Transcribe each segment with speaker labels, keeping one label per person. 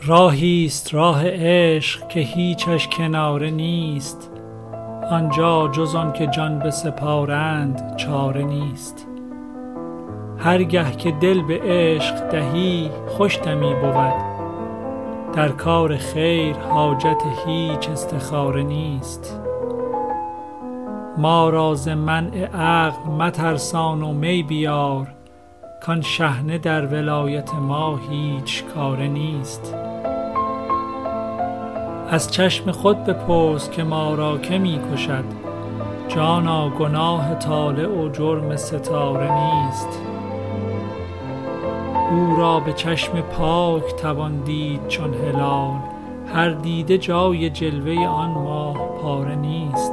Speaker 1: راهیست راه عشق که هیچش کناره نیست، آنجا جز آن که جان بسپارند چاره نیست. هرگه که دل به عشق دهی خوش دمی بود، در کار خیر حاجت هیچ استخاره نیست. ما را ز منع عقل مترسان و می بیار، کان شحنه در ولایت ما هیچ کاره نیست. از چشم خود بپرس که ما را که می کشد، جانا گناه طالع و جرم ستاره نیست. او را به چشم پاک توان دید چون هلال، هر دیده جای جلوه آن ماه پاره نیست.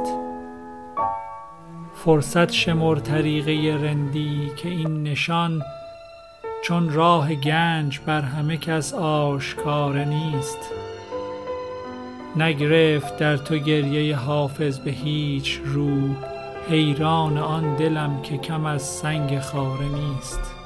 Speaker 1: فرصت شمر طریقه رندی که این نشان، چون راه گنج بر همه کس آشکاره نیست. نگرفت در تو گریه حافظ به هیچ رو، حیران آن دلم که کم از سنگ خاره نیست.